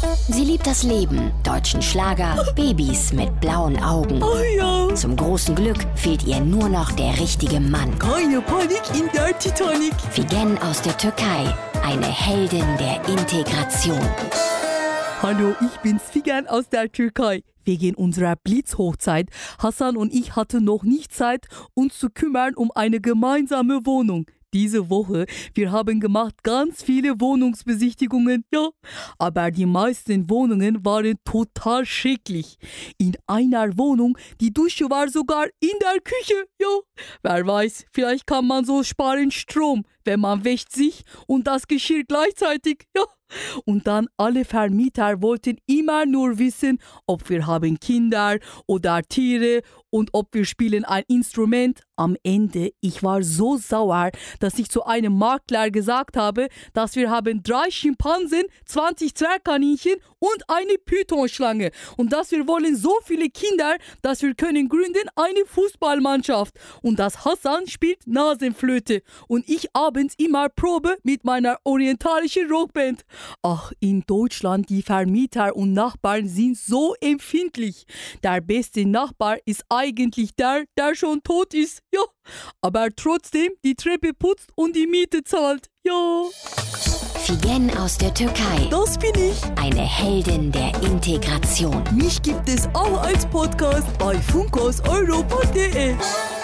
Sie liebt das Leben, deutschen Schlager, Babys mit blauen Augen. Oh ja. Zum großen Glück fehlt ihr nur noch der richtige Mann. Keine Panik in der Titanic. Figen aus der Türkei, eine Heldin der Integration. Hallo, ich bin's Figen aus der Türkei. Wegen unserer Blitzhochzeit, Hasan und ich hatten noch nicht Zeit, uns zu kümmern um eine gemeinsame Wohnung. Diese Woche, wir haben gemacht ganz viele Wohnungsbesichtigungen, ja. Aber die meisten Wohnungen waren total schrecklich. In einer Wohnung, die Dusche war sogar in der Küche, ja. Wer weiß, vielleicht kann man so sparen Strom, wenn man wäscht sich und das Geschirr gleichzeitig, ja. Und dann alle Vermieter wollten immer nur wissen, ob wir haben Kinder oder Tiere und ob wir spielen ein Instrument. Am Ende, ich war so sauer, dass ich zu einem Makler gesagt habe, dass wir haben 3 Schimpansen, 20 Zwergkaninchen und eine Pythonschlange. Und dass wir wollen so viele Kinder, dass wir können gründen eine Fußballmannschaft. Und dass Hasan spielt Nasenflöte. Und ich abends immer Probe mit meiner orientalischen Rockband. Ach, in Deutschland, die Vermieter und Nachbarn sind so empfindlich. Der beste Nachbar ist eigentlich der schon tot ist. Ja, aber trotzdem die Treppe putzt und die Miete zahlt. Ja. Figen aus der Türkei. Das bin ich. Eine Heldin der Integration. Mich gibt es auch als Podcast bei funkhauseuropa.de.